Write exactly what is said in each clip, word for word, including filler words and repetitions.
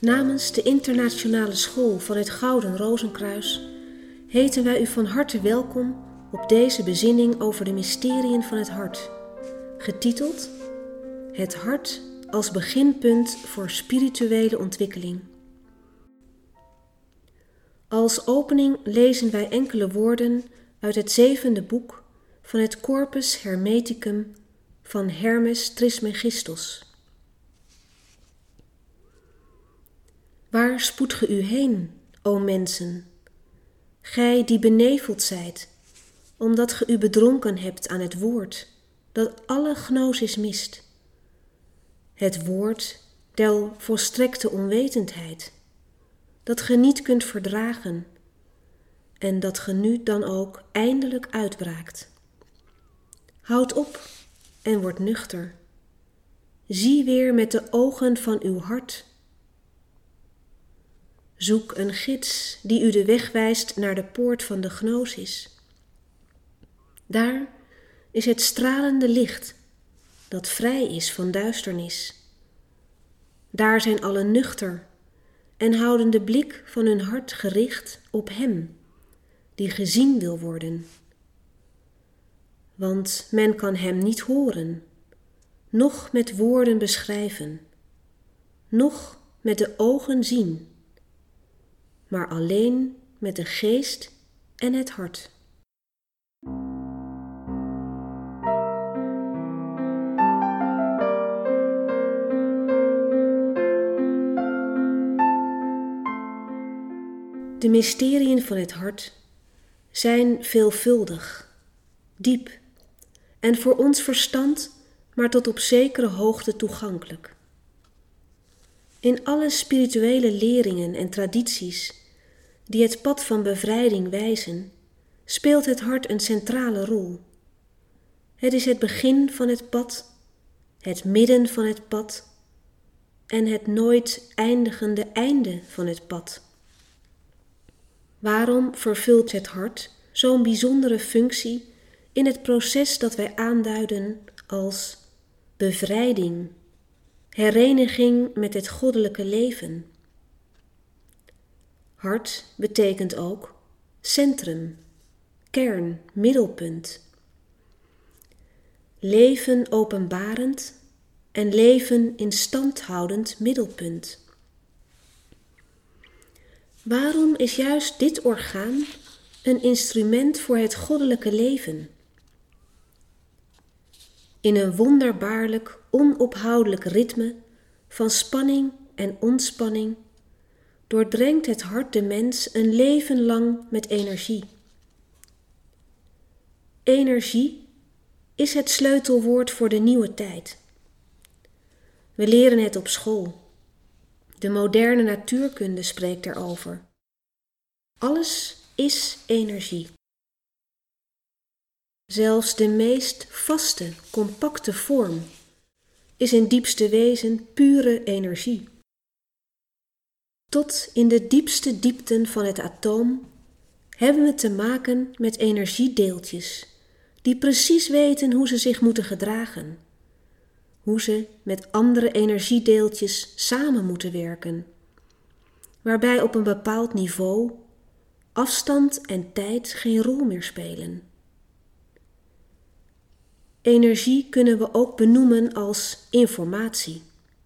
Namens de Internationale School van het Gouden Rozenkruis heten wij u van harte welkom op deze bezinning over de mysteriën van het hart, getiteld Het hart als beginpunt voor spirituele ontwikkeling. Als opening lezen wij enkele woorden uit het zevende boek van het Corpus Hermeticum van Hermes Trismegistos. Waar spoedt ge u heen, o mensen, gij die beneveld zijt, omdat ge u bedronken hebt aan het woord, dat alle gnosis mist, het woord der volstrekte onwetendheid, dat ge niet kunt verdragen en dat ge nu dan ook eindelijk uitbraakt. Houd op en word nuchter. Zie weer met de ogen van uw hart. Zoek een gids die u de weg wijst naar de poort van de gnosis. Daar is het stralende licht dat vrij is van duisternis. Daar zijn allen nuchter en houden de blik van hun hart gericht op hem die gezien wil worden. Want men kan hem niet horen, noch met woorden beschrijven, noch met de ogen zien, maar alleen met de geest en het hart. De mysteriën van het hart zijn veelvuldig, diep en voor ons verstand maar tot op zekere hoogte toegankelijk. In alle spirituele leringen en tradities die het pad van bevrijding wijzen, speelt het hart een centrale rol. Het is het begin van het pad, het midden van het pad en het nooit eindigende einde van het pad. Waarom vervult het hart zo'n bijzondere functie in het proces dat wij aanduiden als bevrijding, hereniging met het goddelijke leven? Hart betekent ook centrum, kern, middelpunt. Leven openbarend en leven in stand houdend middelpunt. Waarom is juist dit orgaan een instrument voor het goddelijke leven? In een wonderbaarlijk, onophoudelijk ritme van spanning en ontspanning doordrenkt het hart de mens een leven lang met energie. Energie is het sleutelwoord voor de nieuwe tijd. We leren het op school. De moderne natuurkunde spreekt daarover. Alles is energie. Zelfs de meest vaste, compacte vorm is in diepste wezen pure energie. Tot in de diepste diepten van het atoom hebben we te maken met energiedeeltjes die precies weten hoe ze zich moeten gedragen, hoe ze met andere energiedeeltjes samen moeten werken, waarbij op een bepaald niveau afstand en tijd geen rol meer spelen. Energie kunnen we ook benoemen als informatie.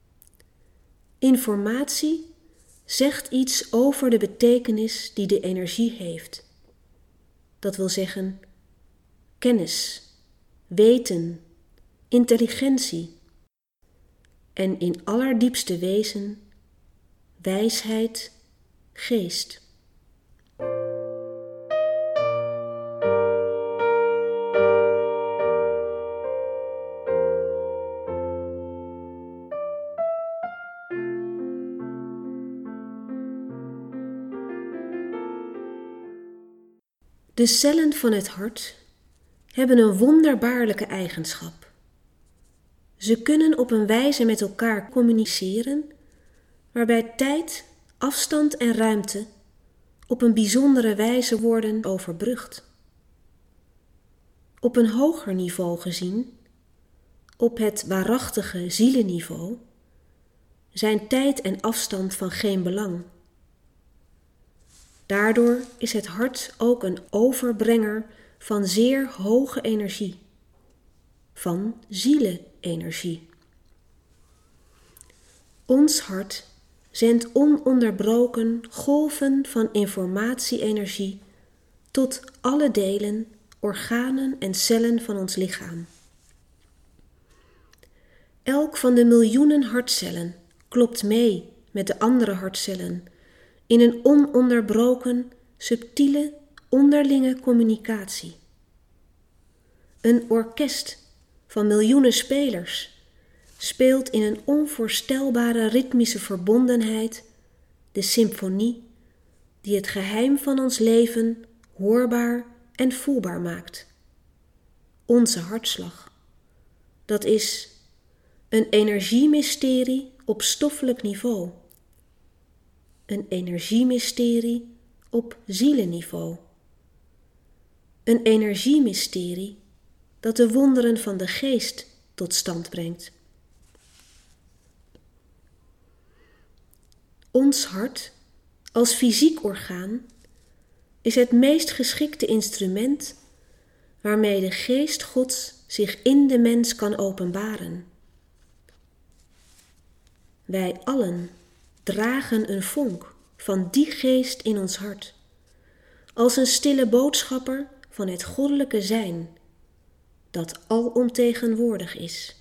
Informatie zegt iets over de betekenis die de energie heeft. Dat wil zeggen kennis, weten, intelligentie en in allerdiepste wezen wijsheid, geest. De cellen van het hart hebben een wonderbaarlijke eigenschap. Ze kunnen op een wijze met elkaar communiceren, waarbij tijd, afstand en ruimte op een bijzondere wijze worden overbrugd. Op een hoger niveau gezien, op het waarachtige zielenniveau, zijn tijd en afstand van geen belang. Daardoor is het hart ook een overbrenger van zeer hoge energie, van zielenenergie. Ons hart zendt ononderbroken golven van informatie-energie tot alle delen, organen en cellen van ons lichaam. Elk van de miljoenen hartcellen klopt mee met de andere hartcellen in een ononderbroken, subtiele, onderlinge communicatie. Een orkest van miljoenen spelers speelt in een onvoorstelbare ritmische verbondenheid de symfonie die het geheim van ons leven hoorbaar en voelbaar maakt. Onze hartslag. Dat is een energiemysterie op stoffelijk niveau. Een energiemysterie op zielenniveau. Een energiemysterie dat de wonderen van de geest tot stand brengt. Ons hart, als fysiek orgaan, is het meest geschikte instrument waarmee de geest Gods zich in de mens kan openbaren. Wij allen dragen een vonk van die geest in ons hart, als een stille boodschapper van het goddelijke zijn, dat alomtegenwoordig is.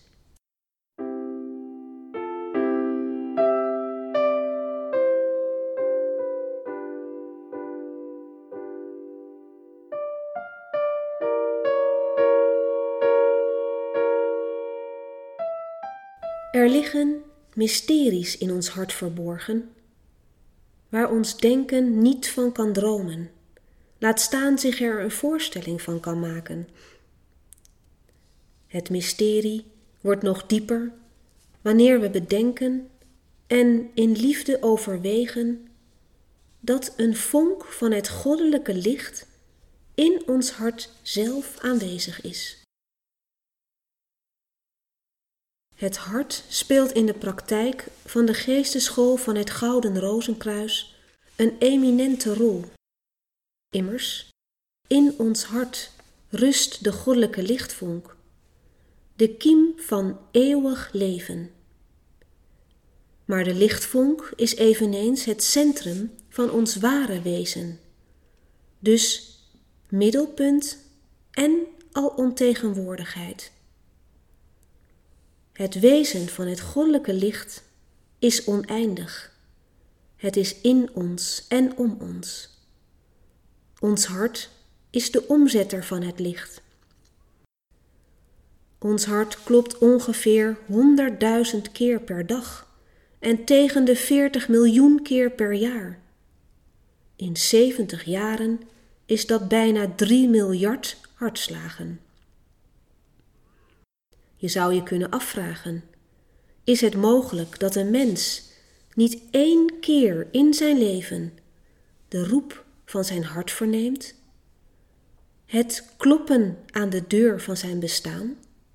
Er liggen mysteries in ons hart verborgen, waar ons denken niet van kan dromen, laat staan zich er een voorstelling van kan maken. Het mysterie wordt nog dieper wanneer we bedenken en in liefde overwegen dat een vonk van het goddelijke licht in ons hart zelf aanwezig is. Het hart speelt in de praktijk van de geesteschool van het Gouden Rozenkruis een eminente rol. Immers, in ons hart rust de goddelijke lichtvonk, de kiem van eeuwig leven. Maar de lichtvonk is eveneens het centrum van ons ware wezen, dus middelpunt en alomtegenwoordigheid. Het wezen van het goddelijke licht is oneindig. Het is in ons en om ons. Ons hart is de omzetter van het licht. Ons hart klopt ongeveer honderdduizend keer per dag en tegen de veertig miljoen keer per jaar. In zeventig jaren is dat bijna drie miljard hartslagen. Je zou je kunnen afvragen, is het mogelijk dat een mens niet één keer in zijn leven de roep van zijn hart verneemt? Het kloppen aan de deur van zijn bestaan?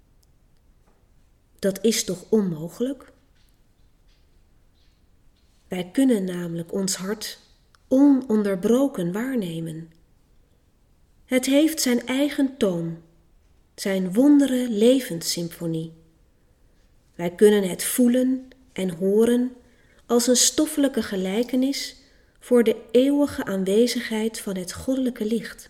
Dat is toch onmogelijk? Wij kunnen namelijk ons hart ononderbroken waarnemen. Het heeft zijn eigen toon, zijn wondere levenssymfonie. Wij kunnen het voelen en horen als een stoffelijke gelijkenis voor de eeuwige aanwezigheid van het goddelijke licht.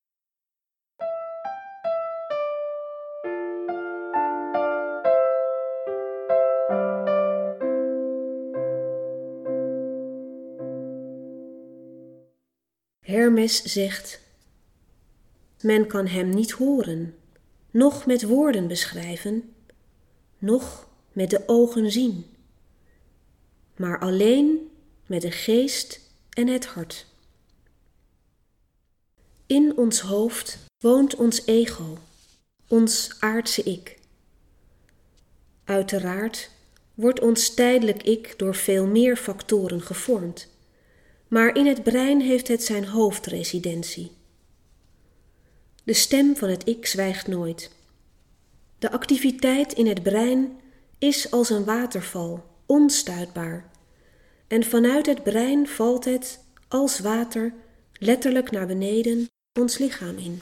Hermes zegt: men kan hem niet horen, noch met woorden beschrijven, noch met de ogen zien, maar alleen met de geest en het hart. In ons hoofd woont ons ego, ons aardse ik. Uiteraard wordt ons tijdelijk ik door veel meer factoren gevormd, maar in het brein heeft het zijn hoofdresidentie. De stem van het ik zwijgt nooit. De activiteit in het brein is als een waterval onstuitbaar. En vanuit het brein valt het, als water, letterlijk naar beneden ons lichaam in.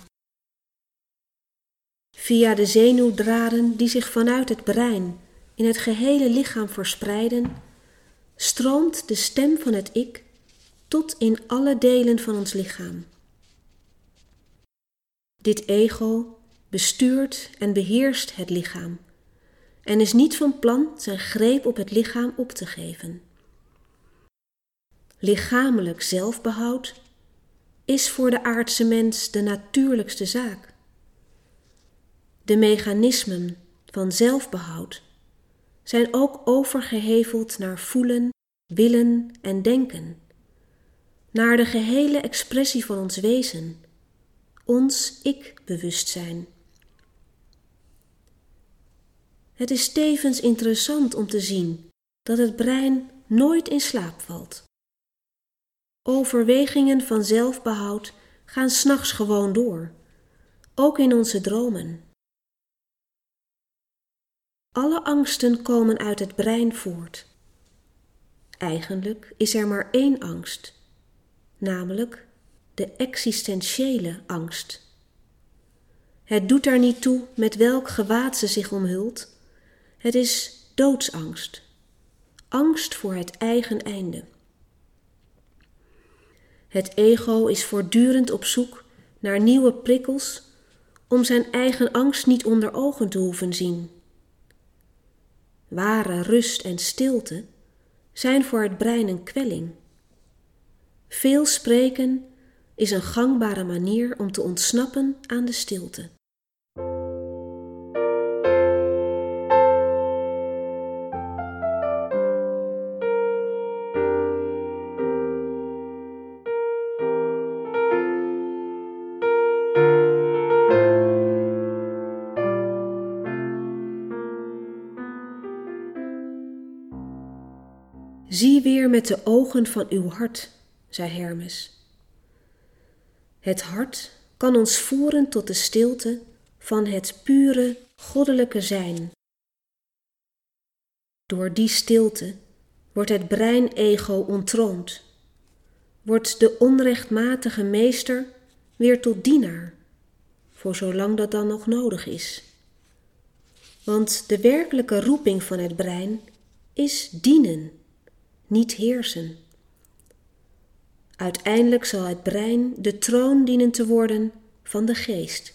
Via de zenuwdraden die zich vanuit het brein in het gehele lichaam verspreiden, stroomt de stem van het ik tot in alle delen van ons lichaam. Dit ego bestuurt en beheerst het lichaam en is niet van plan zijn greep op het lichaam op te geven. Lichamelijk zelfbehoud is voor de aardse mens de natuurlijkste zaak. De mechanismen van zelfbehoud zijn ook overgeheveld naar voelen, willen en denken, naar de gehele expressie van ons wezen, ons ik-bewustzijn. Het is tevens interessant om te zien dat het brein nooit in slaap valt. Overwegingen van zelfbehoud gaan 's nachts gewoon door, ook in onze dromen. Alle angsten komen uit het brein voort. Eigenlijk is er maar één angst, namelijk de existentiële angst. Het doet er niet toe met welk gewaad ze zich omhult. Het is doodsangst, angst voor het eigen einde. Het ego is voortdurend op zoek naar nieuwe prikkels om zijn eigen angst niet onder ogen te hoeven zien. Ware rust en stilte zijn voor het brein een kwelling. Veel spreken is een gangbare manier om te ontsnappen aan de stilte. Zie weer met de ogen van uw hart, zei Hermes. Het hart kan ons voeren tot de stilte van het pure, goddelijke zijn. Door die stilte wordt het brein-ego ontroond, wordt de onrechtmatige meester weer tot dienaar, voor zolang dat dan nog nodig is. Want de werkelijke roeping van het brein is dienen, niet heersen. Uiteindelijk zal het brein de troon dienen te worden van de geest.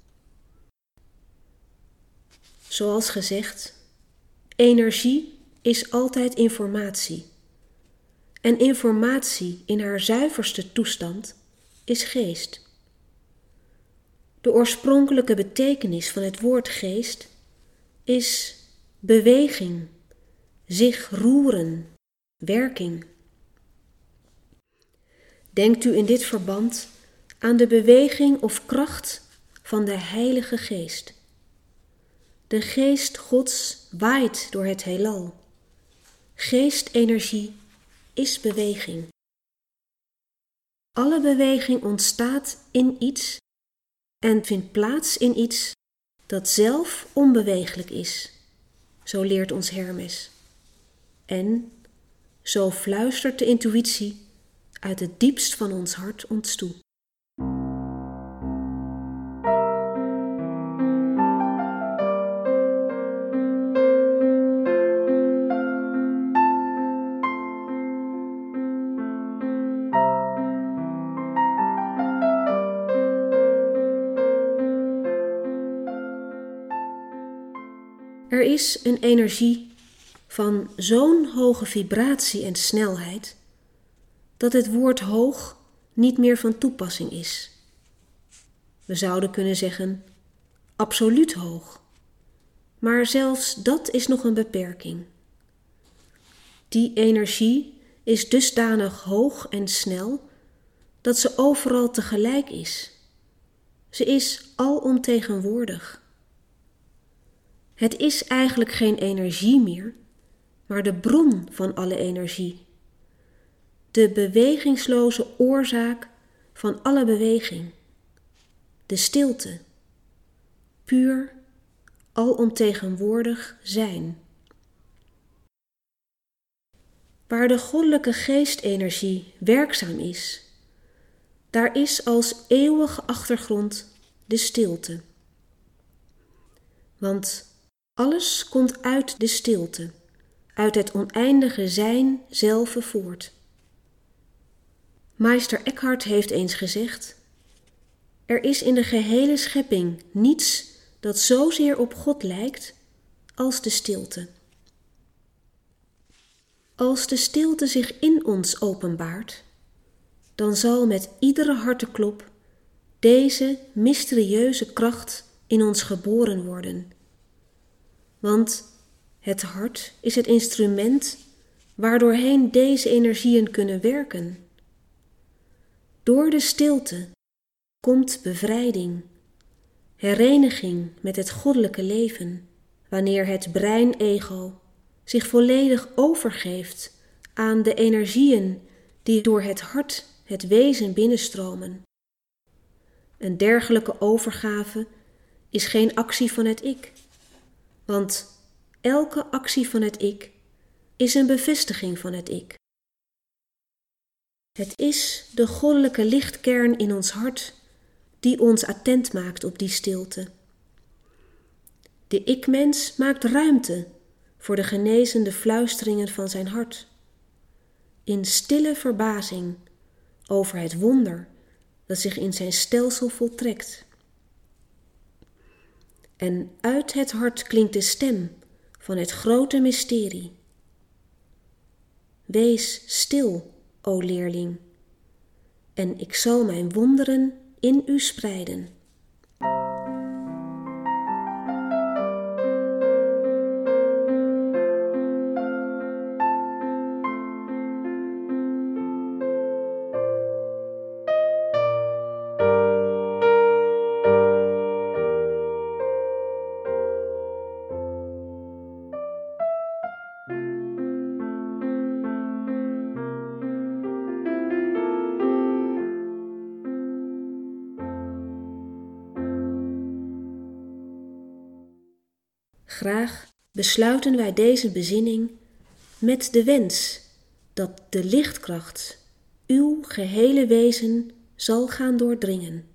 Zoals gezegd, energie is altijd informatie. En informatie in haar zuiverste toestand is geest. De oorspronkelijke betekenis van het woord geest is beweging, zich roeren, werking. Denkt u in dit verband aan de beweging of kracht van de Heilige Geest. De Geest Gods waait door het heelal. Geestenergie is beweging. Alle beweging ontstaat in iets en vindt plaats in iets dat zelf onbeweeglijk is, zo leert ons Hermes. En zo fluistert de intuïtie uit het diepst van ons hart ons toe. Er is een energie van zo'n hoge vibratie en snelheid dat het woord hoog niet meer van toepassing is. We zouden kunnen zeggen absoluut hoog, maar zelfs dat is nog een beperking. Die energie is dusdanig hoog en snel dat ze overal tegelijk is. Ze is alomtegenwoordig. Het is eigenlijk geen energie meer, maar de bron van alle energie. De bewegingsloze oorzaak van alle beweging. De stilte. Puur, alomtegenwoordig zijn. waar de goddelijke geestenergie werkzaam is, daar is als eeuwige achtergrond de stilte. Want alles komt uit de stilte, uit het oneindige zijn zelve voort. Meester Eckhart heeft eens gezegd: er is in de gehele schepping niets dat zozeer op God lijkt als de stilte. Als de stilte zich in ons openbaart, dan zal met iedere harteklop deze mysterieuze kracht in ons geboren worden. Want het hart is het instrument waardoorheen deze energieën kunnen werken. Door de stilte komt bevrijding, hereniging met het goddelijke leven, wanneer het brein-ego zich volledig overgeeft aan de energieën die door het hart het wezen binnenstromen. Een dergelijke overgave is geen actie van het ik, want elke actie van het ik is een bevestiging van het ik. Het is de goddelijke lichtkern in ons hart die ons attent maakt op die stilte. De ik-mens maakt ruimte voor de genezende fluisteringen van zijn hart, in stille verbazing over het wonder dat zich in zijn stelsel voltrekt. En uit het hart klinkt de stem van het grote mysterie. Wees stil, o leerling, en ik zal mijn wonderen in u spreiden. Graag besluiten wij deze bezinning met de wens dat de lichtkracht uw gehele wezen zal gaan doordringen.